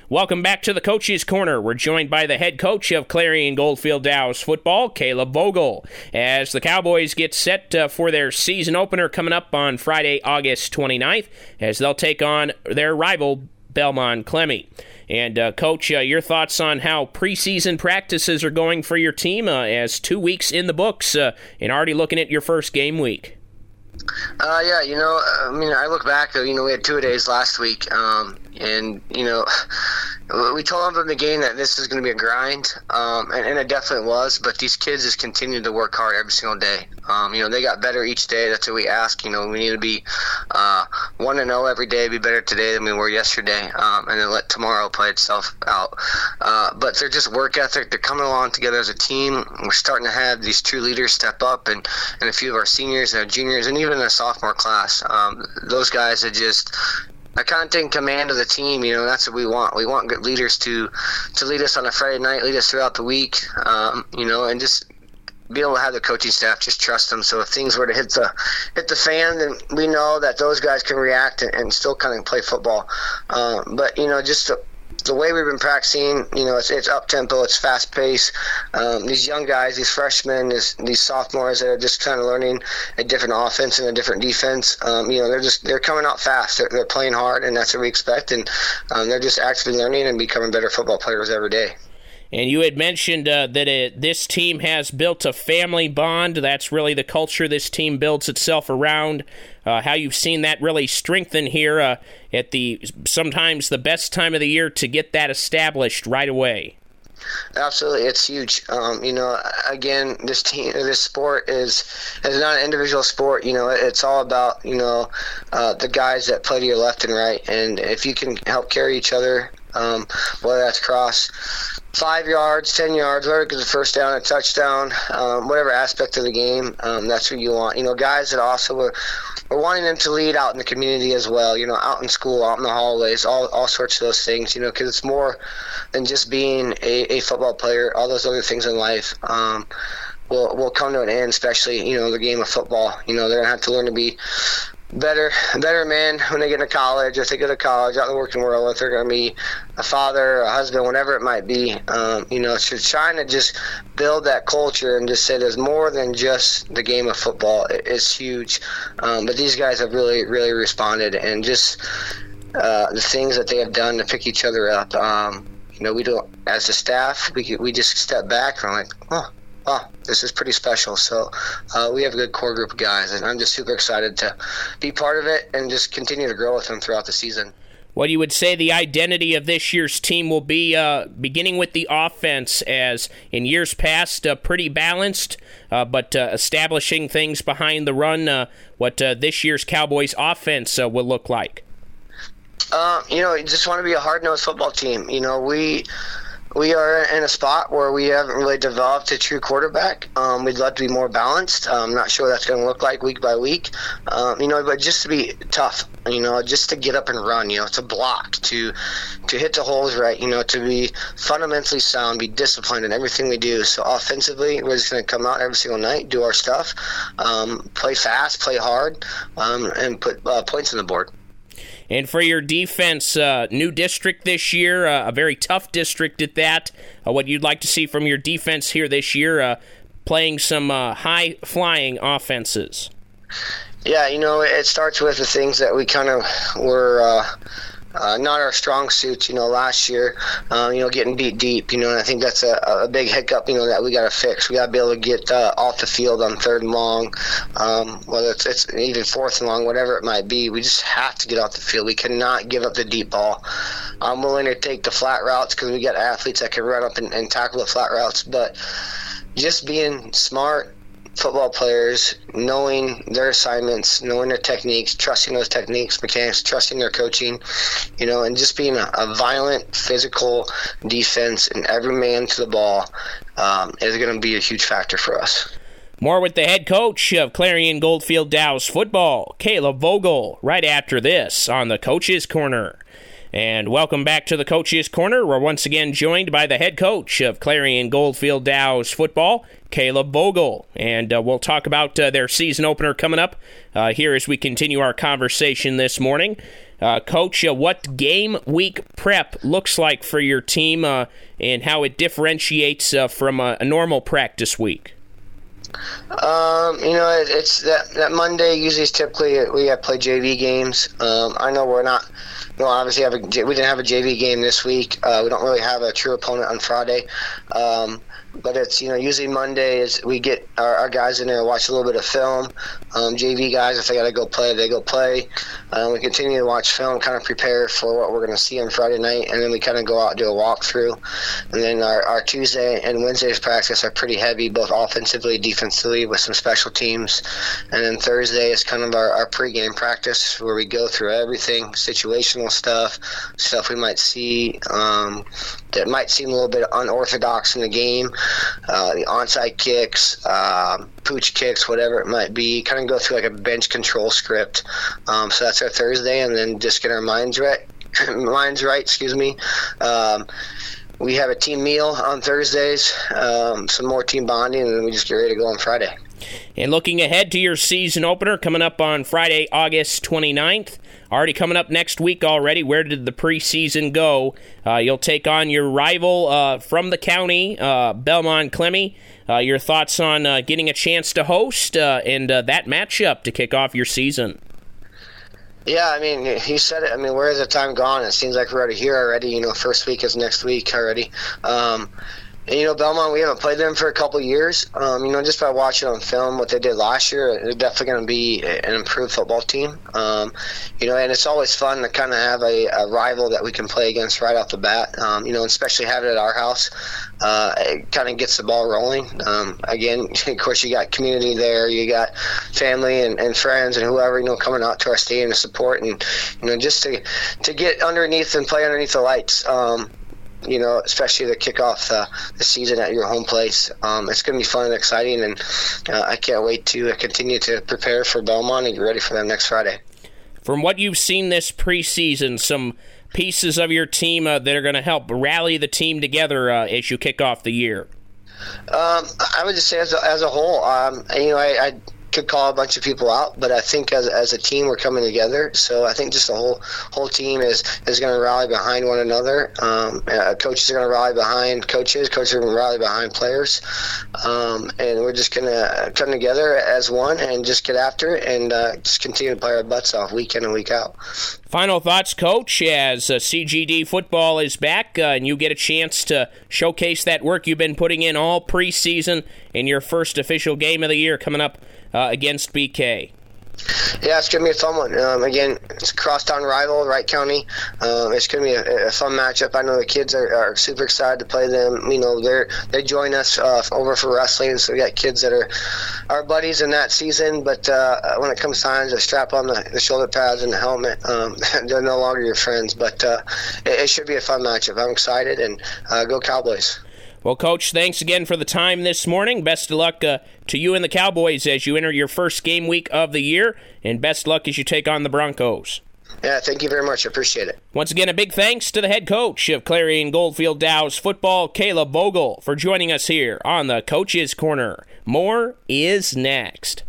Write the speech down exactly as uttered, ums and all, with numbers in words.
Welcome back to the Coach's Corner. We're joined by the head coach of Clarion Goldfield Dows football, Caleb Vogel, as the Cowboys get set uh, for their season opener coming up on Friday, August twenty-ninth, as they'll take on their rival, Belmont Clemmy. And, uh, Coach, uh, your thoughts on how preseason practices are going for your team uh, as two weeks in the books uh, and already looking at your first game week? Uh, yeah, you know, I mean, I look back, you know, we had two days last week, um, and, you know, we told them from the game that this is going to be a grind, um, and, and it definitely was, but these kids just continued to work hard every single day. Um, you know, they got better each day. That's what we ask. You know, we need to be uh, one and oh every day, be better today than we were yesterday, um, and then let tomorrow play itself out. Uh, but they're just work ethic. They're coming along together as a team. We're starting to have these true leaders step up, and, and a few of our seniors and our juniors, and even a sophomore class. Um, those guys are just – I kind of take command of the team. You know, that's what we want. We want good leaders to to lead us on a Friday night, lead us throughout the week, um, you know, and just be able to have the coaching staff just trust them. So if things were to hit the hit the fan, then we know that those guys can react and, and still kind of play football. Um, but, you know, just to, the way we've been practicing, you know, it's, it's up-tempo, it's fast-paced. Um, these young guys, these freshmen, this, these sophomores that are just kind of learning a different offense and a different defense, um, you know, they're just they're coming out fast. They're, they're playing hard, and that's what we expect. And um, they're just actively learning and becoming better football players every day. And you had mentioned uh, that it, this team has built a family bond. That's really the culture this team builds itself around. Uh, how you've seen that really strengthen here uh, at the sometimes the best time of the year to get that established right away. Absolutely, it's huge. Um, you know, again, this team, this sport is is not an individual sport. You know, it's all about you know uh, the guys that play to your left and right, and if you can help carry each other, um, whether that's cross five yards, ten yards, whatever, gets a first down, a touchdown, um, whatever aspect of the game, um, that's what you want. You know, guys that also are, are wanting them to lead out in the community as well, you know, out in school, out in the hallways, all all sorts of those things, you know, because it's more than just being a, a football player. All those other things in life um, will will come to an end, especially, you know, the game of football. You know, they're going to have to learn to be better better men when they get into college, if they go to college, out in the working world, if they're going to be a father, a husband, whatever it might be. Um, you know, so trying to just build that culture and just say there's more than just the game of football is huge. Um, but these guys have really, really responded, and just uh, the things that they have done to pick each other up. Um, you know, we don't, as a staff, we we just step back and I'm like, oh, wow, this is pretty special. So uh, we have a good core group of guys, and I'm just super excited to be part of it and just continue to grow with them throughout the season. What you would say the identity of this year's team will be, uh, beginning with the offense, as in years past, uh, pretty balanced, uh, but uh, establishing things behind the run, uh, what uh, this year's Cowboys offense uh, will look like? Uh, you know, you just want to be a hard-nosed football team. You know, we... We are in a spot where we haven't really developed a true quarterback. Um, we'd love to be more balanced. I'm not sure what that's going to look like week by week. Um, you know, but just to be tough, you know, just to get up and run, you know, to block, to to hit the holes right, you know, to be fundamentally sound, be disciplined in everything we do. So offensively, we're just going to come out every single night, do our stuff, um, play fast, play hard, um, and put uh, points on the board. And for your defense, uh, new district this year, uh, a very tough district at that. Uh, what you'd like to see from your defense here this year, uh, playing some uh, high-flying offenses? Yeah, you know, it starts with the things that we kind of were uh, uh, not our strong suits, you know, last year, uh, you know, getting beat deep, you know, and I think that's a, a big hiccup, you know, that we got to fix. We got to be able to get uh, off the field on third and long, um, whether it's, it's even fourth and long, whatever it might be. We just have to get off the field. We cannot give up the deep ball. I'm willing to take the flat routes because we got athletes that can run up and, and tackle the flat routes, but just being smart football players, knowing their assignments, knowing their techniques, trusting those techniques, mechanics, trusting their coaching, you know, and just being a, a violent, physical defense and every man to the ball um, is going to be a huge factor for us. More with the head coach of Clarion Goldfield Dows football, Caleb Vogel, right after this on the Coach's Corner. And welcome back to the Coach's Corner. We're once again joined by the head coach of Clarion Goldfield Dows football, Caleb Vogel. And uh, we'll talk about uh, their season opener coming up uh, here as we continue our conversation this morning. Uh, Coach, uh, what game week prep looks like for your team uh, and how it differentiates uh, from a, a normal practice week? Um, you know, it, it's that, that Monday usually is typically we have play J V games. Um, I know we're not, you know, obviously have a, we didn't have a J V game this week. Uh, we don't really have a true opponent on Friday. Um, But it's, you know, usually Monday is we get our, our guys in there and watch a little bit of film. Um, J V guys, if they got to go play, they go play. Um, we continue to watch film, kind of prepare for what we're going to see on Friday night, and then we kind of go out and do a walkthrough. And then our, our Tuesday and Wednesday's practice are pretty heavy, both offensively, defensively, with some special teams. And then Thursday is kind of our, our pregame practice where we go through everything, situational stuff, stuff we might see um, that might seem a little bit unorthodox in the game. Uh, the onside kicks, uh, pooch kicks, whatever it might be, kind of go through like a bench control script. Um, so that's our Thursday, and then just get our minds right. minds right, excuse me. Um, we have a team meal on Thursdays, um, some more team bonding, and then we just get ready to go on Friday. And looking ahead to your season opener coming up on Friday, August twenty-ninth. Already coming up next week already. Where did the preseason go? Uh, you'll take on your rival uh, from the county, uh, Belmont Clemmy. Uh, your thoughts on uh, getting a chance to host uh, and uh, that matchup to kick off your season? Yeah, I mean, he said it. I mean, where has the time gone? It seems like we're already here already. You know, first week is next week already. Um, And, you know, Belmont, we haven't played them for a couple of years. Um, you know, just by watching on film what they did last year, they're definitely going to be an improved football team. Um, you know, and it's always fun to kind of have a, a rival that we can play against right off the bat. Um, you know, especially have it at our house. Uh, it kind of gets the ball rolling. Um, again, of course, you got community there. You got family and, and friends and whoever, you know, coming out to our stadium to support. And, you know, just to, to get underneath and play underneath the lights. Um, you know, especially to kick off uh, the season at your home place. Um, it's going to be fun and exciting, and uh, I can't wait to uh, continue to prepare for Belmont and get ready for them next Friday. From what you've seen this preseason, some pieces of your team uh, that are going to help rally the team together uh, as you kick off the year? Um, I would just say as a, as a whole, um, you know, I, I could call a bunch of people out, but I think as as a team we're coming together. So I think just the whole whole team is is going to rally behind one another. Um, uh, coaches are going to rally behind coaches. Coaches are going to rally behind players, um, and we're just going to come together as one and just get after it and uh, just continue to play our butts off week in and week out. Final thoughts, Coach, as uh, C G D football is back uh, and you get a chance to showcase that work you've been putting in all preseason in your first official game of the year coming up uh, against B K. Yeah, it's going to be a fun one. Um, again, it's a crosstown rival, Wright County. Um, it's going to be a, a fun matchup. I know the kids are, are super excited to play them. You know, they're they join us uh, over for wrestling, so we got kids that are our buddies in that season. But uh, when it comes time to strap on the, the shoulder pads and the helmet, um, they're no longer your friends. But uh, it, it should be a fun matchup. I'm excited, and uh, go Cowboys. Well, Coach, thanks again for the time this morning. Best of luck uh, to you and the Cowboys as you enter your first game week of the year, and best luck as you take on the Broncos. Yeah, thank you very much. I appreciate it. Once again, a big thanks to the head coach of Clarion Goldfield Dows football, Caleb Vogel, for joining us here on the Coach's Corner. More is next.